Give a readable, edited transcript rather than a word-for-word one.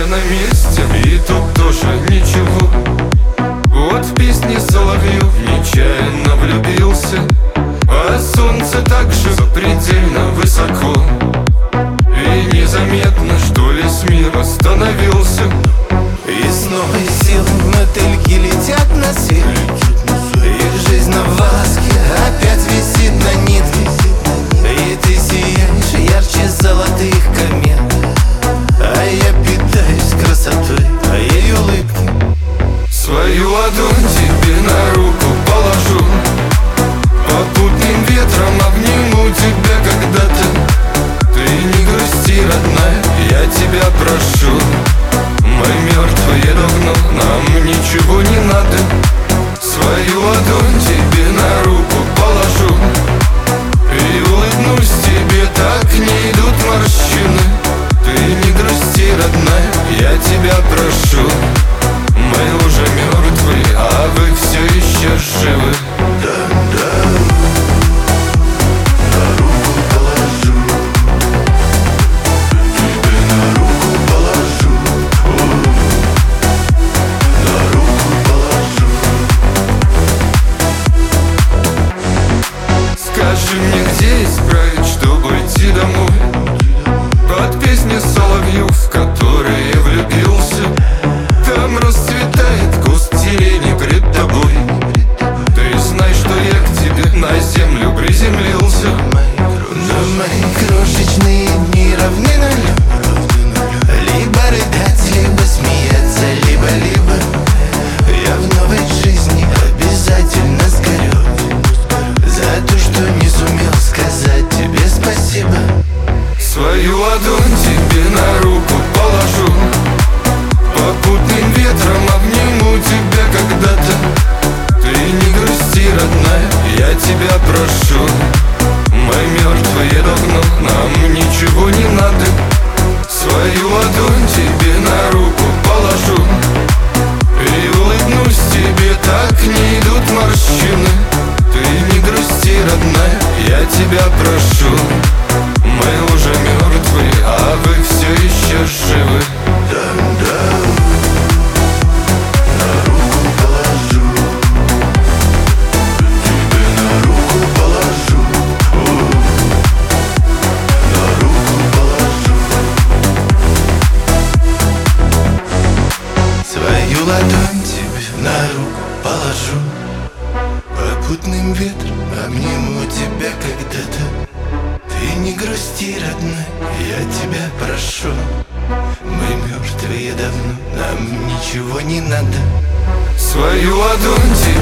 на месте, и тут тоже ничего. Вот в песне соловьев нечаянно влюбился, а солнце также запредельно высоко. И незаметно, что весь мир остановился. И с новой силой мотыльки летят на север. Их жизнь на волоске опять висит на нитке. И ты сияешь ярче золотых комет. А я питаюсь красотой твоей улыбки. Свою ладонь тебе на руку положу, попутным ветром обниму тебя когда-то. Ты не грусти, родная, я тебя прошу. Мы мертвые давно, нам ничего не надо. Свою ладонь тебе на руку положу и улыбнусь тебе, так не идут морщины. Ты не грусти, родная, я тебя прошу. Мы уже мертвые, а вы все еще живы. Скажи мне, где исправить, чтобы идти домой? Под песни соловьев, в которые влюбился. Там расцветает куст сирени пред тобой. Ты знай, что я к тебе на землю приземлился. Но мои крошечные дни равны нулю. Либо рыдать, либо смеяться, либо я в новой жизни обязательно сгорю за то, что не сумел сказать тебе спасибо. Свою ладонь тебе на руку положу, попутным ветром обниму тебя когда-то. Ты не грусти, родная, я тебя прошу. Мы мертвые давно, нам ничего не надо. Свою ладонь тебе на руку положу и улыбнусь тебе, так не идут морщины. Ты не грусти, родная, я тебя прошу. Мы уже мертвые, а вы все еще живы. Свою ладонь тебе на руку положу, попутным ветром обниму тебя когда-то. Ты не грусти, родная, я тебя прошу. Мы мертвые давно, нам ничего не надо. Свою ладонь тебе